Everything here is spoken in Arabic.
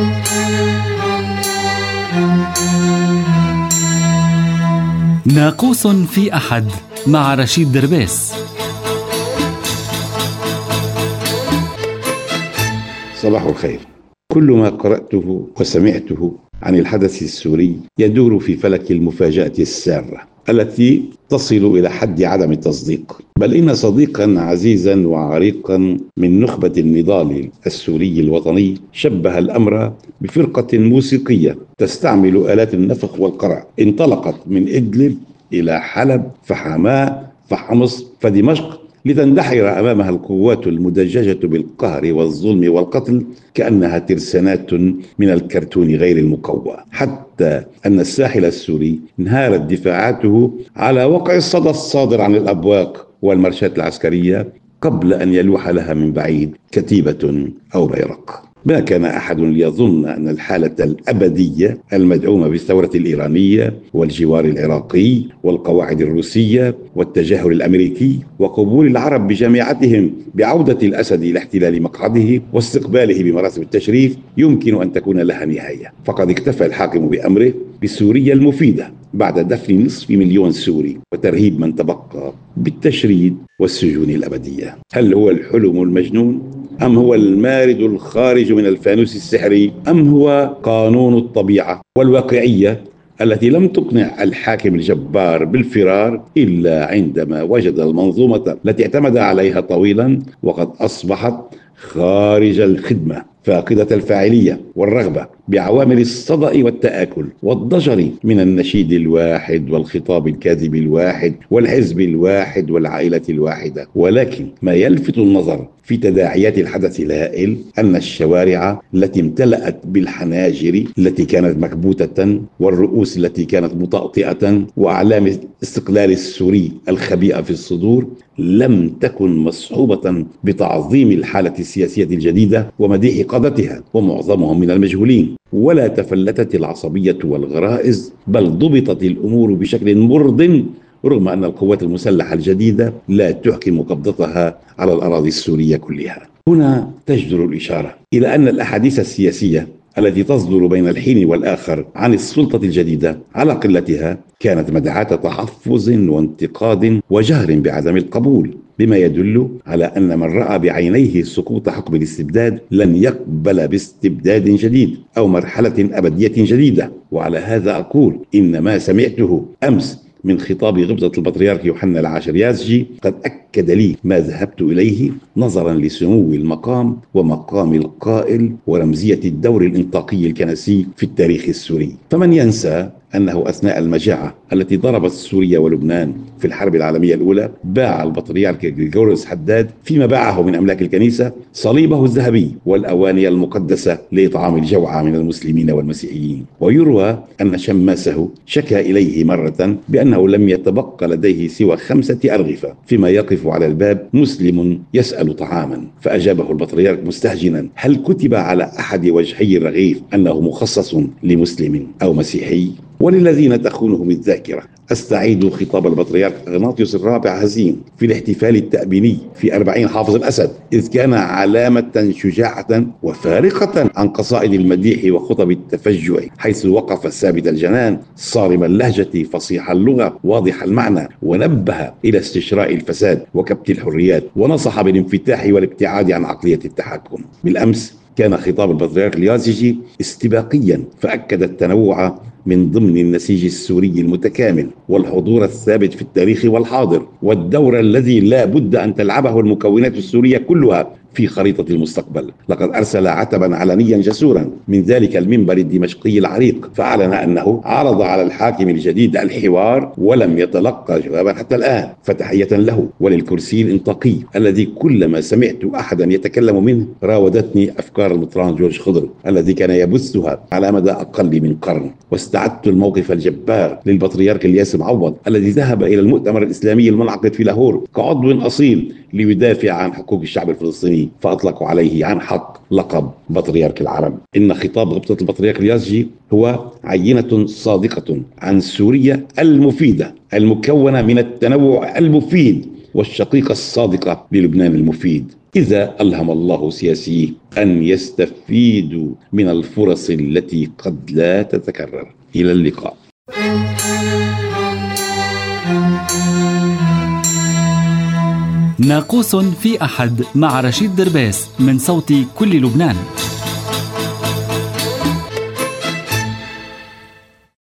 ناقوس في أحد مع رشيد دربيس. صباح الخير. كل ما قرأته وسمعته عن الحدث السوري يدور في فلك المفاجأة السارة التي تصل إلى حد عدم التصديق، بل إن صديقا عزيزا وعريقا من نخبة النضال السوري الوطني شبه الأمر بفرقة موسيقية تستعمل آلات النفخ والقرع، انطلقت من إدلب إلى حلب فحماة فحمص فدمشق لتندحر أمامها القوات المدججة بالقهر والظلم والقتل كأنها ترسانات من الكرتون غير المقوى، حتى أن الساحل السوري انهارت دفاعاته على وقع الصدى الصادر عن الأبواق والمرشات العسكرية قبل أن يلوح لها من بعيد كتيبة أو بيرق. ما كان أحد ليظن أن الحالة الأبدية المدعومة بالثورة الإيرانية والجوار العراقي والقواعد الروسية والتجاهل الأمريكي وقبول العرب بجامعتهم بعودة الأسد إلى احتلال مقعده واستقباله بمراسم التشريف يمكن أن تكون لها نهاية. فقد اكتفى الحاكم بأمره بسوريا المفيدة بعد دفن نصف مليون سوري وترهيب من تبقى بالتشريد والسجون الأبدية. هل هو الحلم المجنون؟ أم هو المارد الخارج من الفانوس السحري؟ أم هو قانون الطبيعة والواقعية التي لم تقنع الحاكم الجبار بالفرار إلا عندما وجد المنظومة التي اعتمد عليها طويلا وقد أصبحت خارج الخدمة، فاقدة الفاعلية والرغبة بعوامل الصدأ والتآكل والضجر من النشيد الواحد والخطاب الكاذب الواحد والحزب الواحد والعائلة الواحدة. ولكن ما يلفت النظر في تداعيات الحدث الهائل أن الشوارع التي امتلأت بالحناجر التي كانت مكبوتة والرؤوس التي كانت مطأطئة وأعلام الاستقلال السوري الخبيئة في الصدور لم تكن مصحوبة بتعظيم الحالة السياسية الجديدة ومديح قادتها ومعظمهم من المجهولين، ولا تفلتت العصبية والغرائز، بل ضبطت الأمور بشكل مرضٍ رغم أن القوات المسلحة الجديدة لا تحكم قبضتها على الأراضي السورية كلها. هنا تجدر الإشارة إلى أن الأحاديث السياسية التي تصدر بين الحين والآخر عن السلطة الجديدة على قلتها كانت مدعاة تحفظ وانتقاد وجهر بعدم القبول، بما يدل على أن من رأى بعينيه سقوط حكم الاستبداد لن يقبل باستبداد جديد أو مرحلة أبدية جديدة. وعلى هذا أقول إن ما سمعته أمس من خطاب غبطة البطريرك يوحنا العاشر يازجي قد أكد لي ما ذهبت إليه نظرا لسمو المقام ومقام القائل ورمزية الدور الإنطاقي الكنسي في التاريخ السوري. فمن ينسى أنه أثناء المجاعة التي ضربت سوريا ولبنان في الحرب العالمية الأولى باع البطريرك غريغوريوس حداد فيما باعه من أملاك الكنيسة صليبه الذهبي والأواني المقدسة لإطعام الجوعى من المسلمين والمسيحيين. ويروى أن شماسه شكى إليه مرة بأنه لم يتبقى لديه سوى 5 أرغفة فيما يقف على الباب مسلم يسأل طعاما، فأجابه البطريرك مستهجنا: هل كتب على أحد وجهي الرغيف أنه مخصص لمسلم أو مسيحي؟ وللذين تخونهم الذاكرة أستعيد خطاب البطريرك أغناطيوس الرابع هزيم في الاحتفال التأبيني في 40 حافظ الأسد، إذ كان علامة شجاعة وفارقة عن قصائد المديح وخطب التفجع، حيث وقف ثابت الجنان صارم اللهجة فصيح اللغة واضح المعنى، ونبه إلى استشراء الفساد وكبت الحريات، ونصح بالانفتاح والابتعاد عن عقلية التحكم. بالأمس كان خطاب البطريرك اليازجي استباقيا، فأكد التنوع من ضمن النسيج السوري المتكامل والحضور الثابت في التاريخ والحاضر والدور الذي لا بد أن تلعبه المكونات السورية كلها في خريطة المستقبل. لقد أرسل عتبا علنيا جسورا من ذلك المنبر الدمشقي العريق، فأعلن أنه عرض على الحاكم الجديد الحوار ولم يتلقى جوابا حتى الآن، فتحية له وللكرسي الإنطاقي الذي كلما سمعت أحدا يتكلم منه راودتني أفكار المطران جورج خضر الذي كان يبثها على مدى أقل من قرن. واستعدت الموقف الجبار للبطريرك الياس معوض الذي ذهب إلى المؤتمر الإسلامي المنعقد في لاهور كعضو أصيل ليدافع عن حقوق الشعب الفلسطيني، فأطلقوا عليه عن حق لقب بطريرك العرب. إن خطاب غبطة البطريرك اليازجي هو عينة صادقة عن سوريا المفيدة المكونة من التنوع المفيد والشقيقة الصادقة للبنان المفيد، إذا ألهم الله سياسيه أن يستفيدوا من الفرص التي قد لا تتكرر. إلى اللقاء. ناقوس في أحد مع رشيد درباس من صوت كل لبنان.